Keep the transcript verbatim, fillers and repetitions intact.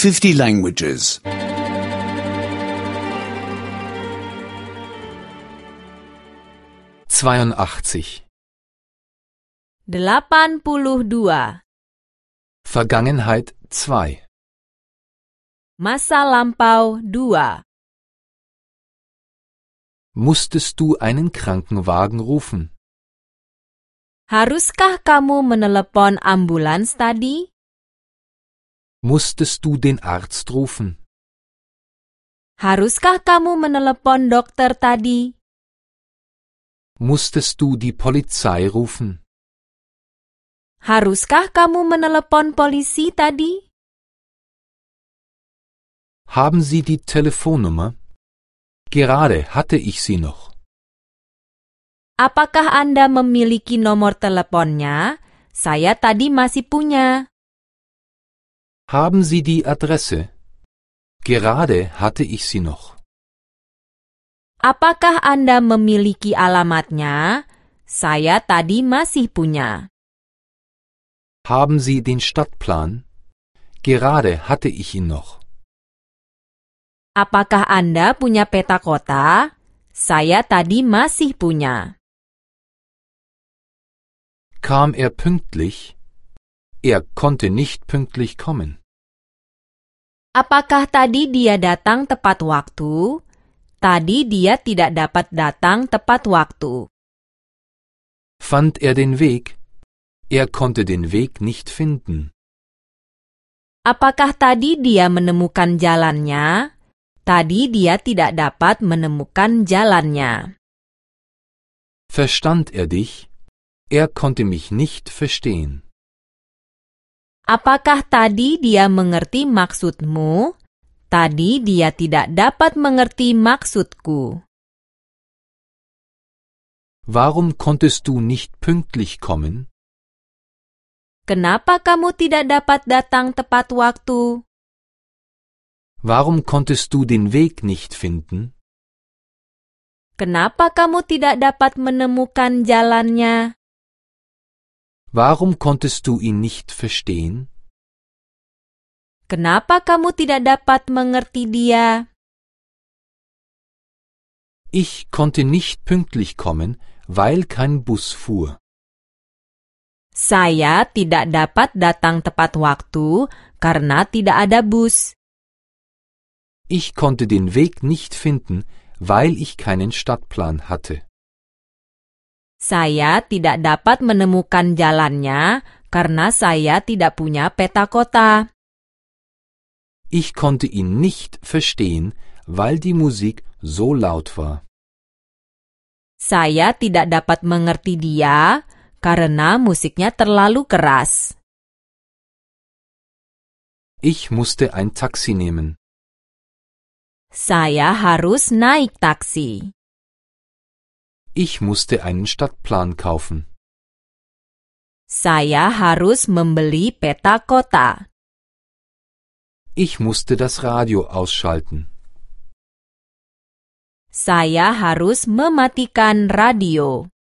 fifty languages. zweiundachtzig. delapan puluh dua. Vergangenheit zwei. Masa lampau dua. Musstest du einen Krankenwagen rufen? Haruskah kamu menelepon ambulans tadi? Musstest du den Arzt rufen? Haruskah kamu menelepon dokter tadi? Musstest du die Polizei rufen? Haruskah kamu menelepon polisi tadi? Haben Sie die Telefonnummer? Gerade hatte ich sie noch. Apakah Anda memiliki nomor teleponnya? Saya tadi masih punya. Haben Sie die Adresse? Gerade hatte ich sie noch. Apakah Anda memiliki alamatnya? Saya tadi masih punya. Haben Sie den Stadtplan? Gerade hatte ich ihn noch. Apakah Anda punya peta kota? Saya tadi masih punya. Kam er pünktlich? Er konnte nicht pünktlich kommen. Apakah tadi dia datang tepat waktu? Tadi dia tidak dapat datang tepat waktu. Fand er den Weg? Er konnte den Weg nicht finden. Apakah tadi dia menemukan jalannya? Tadi dia tidak dapat menemukan jalannya. Verstand er dich? Er konnte mich nicht verstehen. Apakah tadi dia mengerti maksudmu? Tadi dia tidak dapat mengerti maksudku. Warum konntest du nicht pünktlich kommen? Kenapa kamu tidak dapat datang tepat waktu? Warum konntest du den Weg nicht finden? Kenapa kamu tidak dapat menemukan jalannya? Warum konntest du ihn nicht verstehen? Kenapa kamu tidak dapat mengerti dia? Ich konnte nicht pünktlich kommen, weil kein Bus fuhr. Saya tidak dapat datang tepat waktu karena tidak ada bus. Ich konnte den Weg nicht finden, weil ich keinen Stadtplan hatte. Saya tidak dapat menemukan jalannya karena saya tidak punya peta kota. Ich konnte ihn nicht verstehen, weil die Musik so laut war. Saya tidak dapat mengerti dia karena musiknya terlalu keras. Ich musste ein Taxi nehmen. Saya harus naik taksi. Ich musste einen Stadtplan kaufen. Saya harus membeli peta kota. Ich musste das Radio ausschalten. Saya harus mematikan radio.